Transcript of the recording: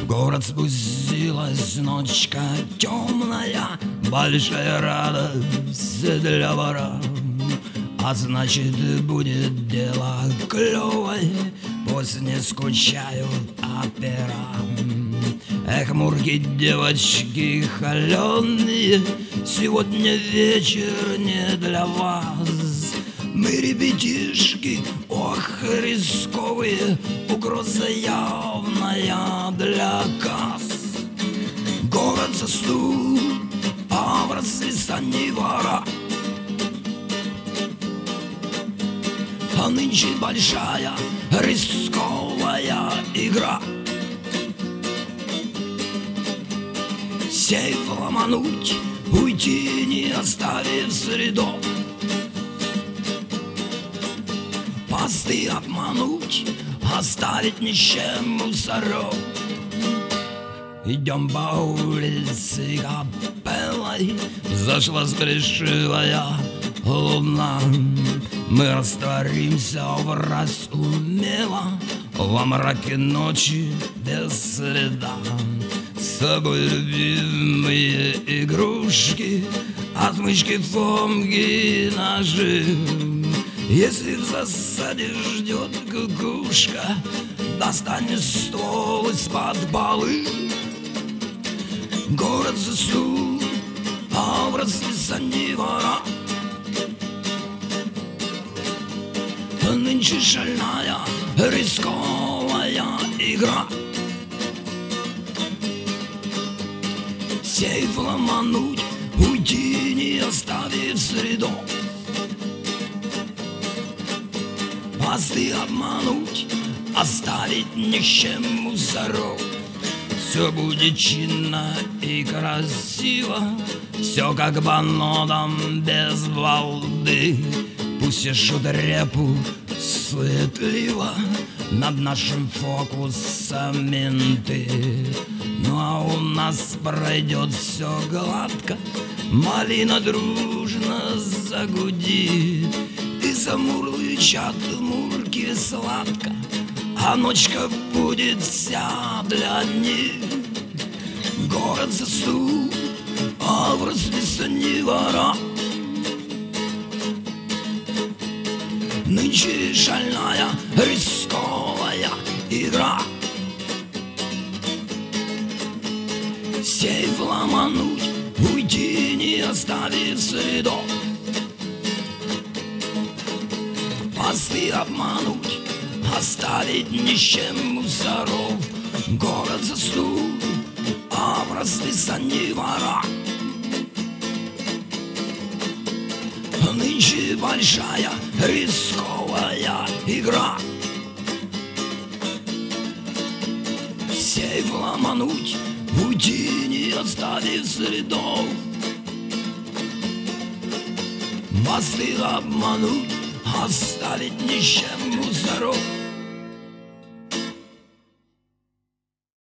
город спустилась ночка темная, большая радость для вора. А значит, будет дело клевое, пусть не скучают опера. Эх, мурки, девочки холеные, сегодня вечер не для вас. Мы, ребятишки, ох, рисковые, угроза явная для касс. Город застыл, а в рассвистании вора. А нынче большая рисковая игра. Сейф ломануть, уйти, не оставив следов. Посты обмануть, оставить ни с чем мусоров. Идем по улице капеллой, зашла сгрешивая луна. Мы растворимся враз умело во мраке ночи без следа. С собой любимые игрушки, отмычки, фомки, ножи. Если в засаде ждет кукушка, достань ствол из-под полы. Город заснул, а в рассвистании вора. Нынче шальная рисковая игра. Сейф ломануть, уйти, не оставив следов. Посты обмануть, оставить ни с чем мусоров. Все будет чинно и красиво, все как по нотам без балды. Пусть ищут репу суетливо, над нашим фокусом менты. Ну а у нас пройдет все гладко, малина дружно загудит, и замурлычат мурки сладко, а ночка будет вся для них. Город застыл, а в рассвистании вора. Нынче шальная рисковая игра. Сейф ломануть, уйти, не оставив следов. Посты обмануть, оставить ни с чем мусоров. Город застыл, а в рассвистании вора. Нынче большая рисковая игра. Сейф ломануть, уйти, не оставив следов. Посты обмануть, оставить ни с чем мусоров.